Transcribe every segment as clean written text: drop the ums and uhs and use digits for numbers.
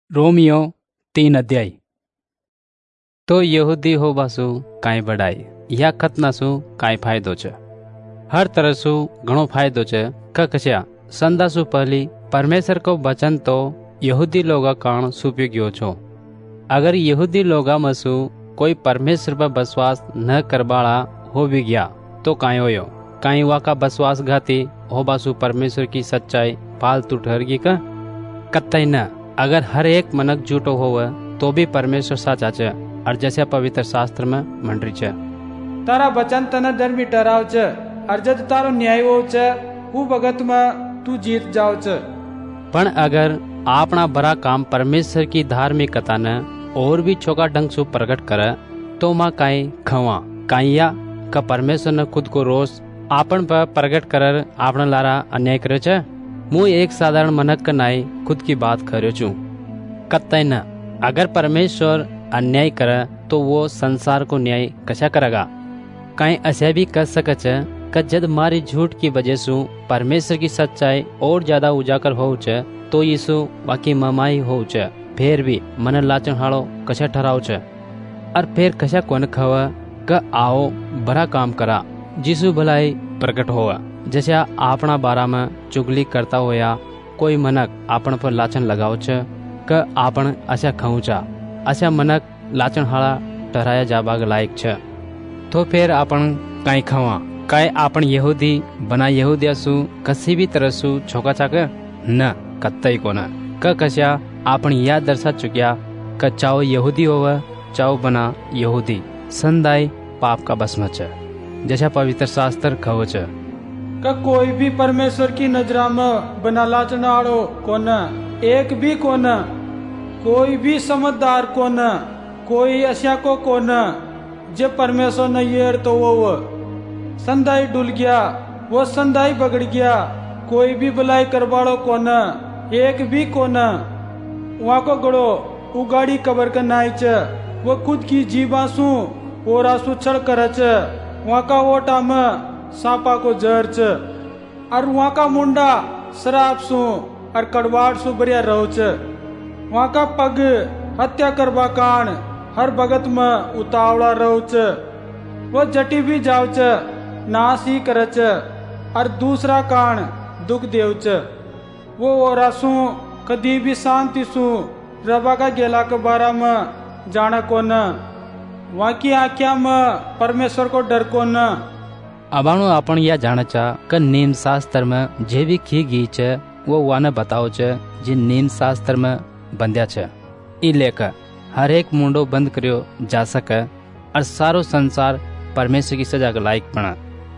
Romeo 3 अध्याय। तो यहूदी होबासु कांई बड़ाई या खतनासु कांई फायदो छ। हर तरह सु घणो फायदो छ। कक्षा संदासु पहली परमेश्वर को वचन तो यहूदी लोगा कारण सुपयोग्यो छो। अगर यहूदी लोगा मसु कोई परमेश्वर पर विश्वास न करबाड़ा हो भी गया तो कांई होयो, कांई वाका विश्वास घाती होबासु परमेश्वर की सच्चाई फालतू ठहरगी का? कतई न। अगर हर एक मनक झूठो होवे तो भी परमेश्वर साचा छ। और जैसे पवित्र शास्त्र में मंडरी छ, तारा वचन तने धर्मी ठहराव छ और जद तारो न्याय हो छ वो भगत में तू जीत जाओ छ। पण अगर आपना बड़ा काम परमेश्वर की धार्मिकता ने और भी छोका ढंग से प्रकट करे तो माँ काई खवा काई या का परमेश्वर ने खुद को रोष आपन पर प्रकट कर आपने लारा अन्याय करे छ। मुँह एक साधारण मनक का नाई खुद की बात करो छू। कतई न। अगर परमेश्वर अन्याय करे तो वो संसार को न्याय कशा करेगा? कहीं ऐसा भी कर सके कि जब मारी झूठ की वजह से परमेश्वर की सच्चाई और ज्यादा उजागर हो तो यीशु बाकी ममाई हो फिर भी मन लाचन हाड़ो कशा ठहराव छ। और फिर कशा कौन खवा क आओ बड़ा काम करा जिसु भलाई प्रकट होगा। जैसे आपना बारा में चुगली करता होया कोई मनक आपन पर लाचन लगाव छ क आपन अशा खाऊ चा अशा मनक लाचन हाड़ा ठहराया जाबाग लायक छ। तो फिर आपन काई खवा काय आपन यहूदी बना यहूदिया सु कसी भी तरह सु छोका चाक न कतई को न क कशा आपन या दर्शा चुकिया क चाओ यहूदी होव चाओ बना यहूदी संदाय पाप का बसम छ। जैसा पवित्र शास्त्र खव छ का कोई भी परमेश्वर की नजरा में बना लाचनाड़ो कोन, एक भी कोन, कोई भी समझदार कोन, कोई ऐसा को कोन जे परमेश्वर ने येर तो वो संदाई डुल गया, वो संदाई बगड़ गया। कोई भी भलाई करवाड़ो कोन, एक भी कोन। वहाँ को गड़ो उगाड़ी कबर का नाई च, वो खुद की जीवासु और आंसू छड़ कर च। वहाँ का ओटा में सांपा को जहर छ और वहाँ का मुंडा शराब सु और कड़वाड़ सु बरिया रहो छ। वहाँ का पग हत्या करवा कान हर भगत में उतावला रहो छ। वो जटी भी जाओ छ नाश ही कर छ और दूसरा कान दुख देव छ। वो रासु कदी भी शांति सु रबा का गेला के बारा में जाना को न। वहाँ की आख्या में परमेश्वर को डर को न। अबाणु आपण या जाने चा क नेम शास्त्र में जे भी खी गई छ वो वाने बताओ छ जे नेम शास्त्र में बंध्या छ। ई लेकर हर एक मुंडो बंद करियो जा सके और सारो संसार परमेश्वर की सजा के लायक बना।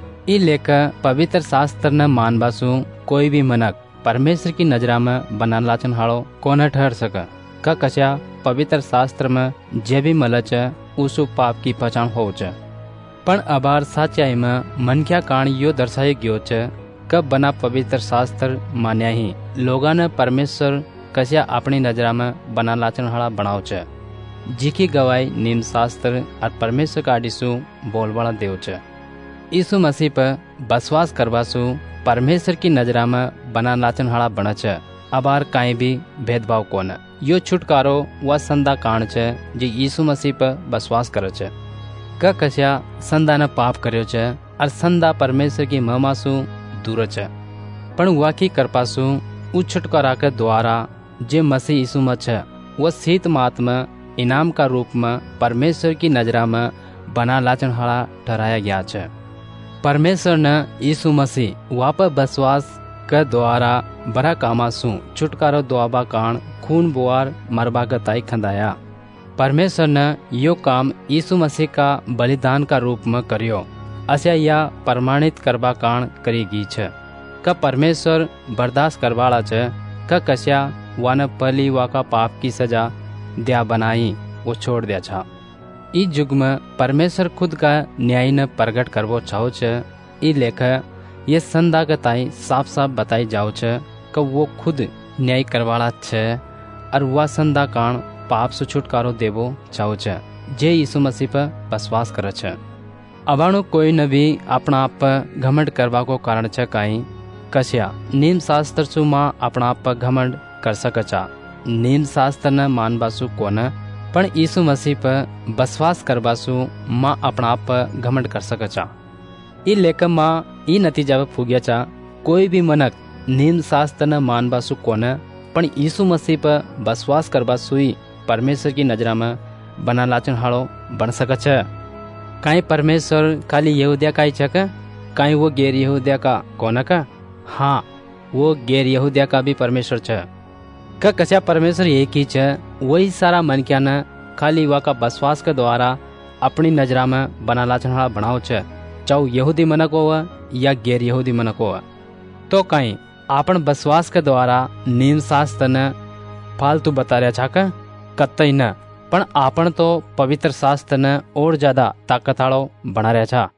ई लेकर पवित्र शास्त्र न मानबासु कोई भी मनक परमेश्वर की नजरा में बना लाचन हाड़ो कोन ठहर सके क कशा पवित्र शास्त्र में जे भी मल छ उसु पाप की पहचान हो छ। पण अबार सच्चाई में मन क्या कारण यो दर्शाए गयो छ कब बना पवित्र शास्त्र मान्या ही लोगा ने परमेश्वर कशा अपनी नजरा में बना लाचन हाड़ा बनाओ छ। जिकी गवाही नियम शास्त्र और परमेश्वर का आडिसु बोलबाड़ा देव छ। यीशु मसीह पर विश्वास करवासु परमेश्वर की नजरा में बना लाचन हाड़ा बना छ। अबार काई भी भेदभाव कोन। यो छुटकारो व संदा कारण छ जे यीशु मसीह पर विश्वास करे छ। क कशा संदा ने पाप कर्यो छ और संदा परमेश्वर की महिमासु दूर छ। पण वाकी करपासु उ छुटकारा के द्वारा जे मसीह यीशु में छ वो शीत मात में इनाम का रूप में परमेश्वर की नजरा में बना लाचन हाड़ा ठहराया गया छ। परमेश्वर ने यीशु मसीह वापर विश्वास के द्वारा बड़ा कामासु छुटकारो दुआबा कारण खून बुआर मरबा का ताई खंदाया। परमेश्वर ने यो काम यीशु मसीह का बलिदान का रूप में करियो अशा या प्रमाणित करबा कारण करेगी छ। का परमेश्वर बर्दाश्त करवाड़ा छ क कशा वान पहली वाका पाप की सजा दिया बनाई वो छोड़ दिया छा। इस युग में परमेश्वर खुद का न्याय न प्रकट करवो चाहो छ। ई लेख ये संदा के ताई साफ साफ बताई जाओ छ क वो खुद न्याय करवाड़ा छ और वह संदा कारण पाप से छुटकारो देवो चाहो छ जे यीशु मसीह पर विश्वास करे छ। अबाणु कोई न भी अपना आप पर घमंड करवा को कारण छ काई कश्या नियम शास्त्र सु मां अपना आप पर घमंड कर सकचा नियम शास्त्र न मानबासु कोन, पण यीशु मसीह पर विश्वास करबासु माँ अपना आप पर घमंड कर सका। ई लेकर माँ ई नतीजा पर फूग्या चा, कोई भी मनक नियम शास्त्र न मानबासु कोन, पण यीशु मसीह पर विश्वास करबासु ही परमेश्वर की नजरा में बना लाचन हाड़ो बन सका छ। काई परमेश्वर खाली यहूदिया का ही छक, काई वो गैर यहूदिया का कोन का? हाँ, वो गैर यहूदिया का भी परमेश्वर छ। का कचा परमेश्वर एक ही छ, वही सारा मन क्या न खाली वा का विश्वास के द्वारा अपनी नजरा में बना लाचन हाड़ा बनाओ छ, चाहे यहूदी मनक हो या गैर यहूदी मनक हो। तो कहीं आपन विश्वास के द्वारा नियम शास्त्र न फालतू बता रहा छा का? कतई न, पण आपन तो पवित्र शास्त्र न और ज्यादा ताकत आड़ो बना रहा छा।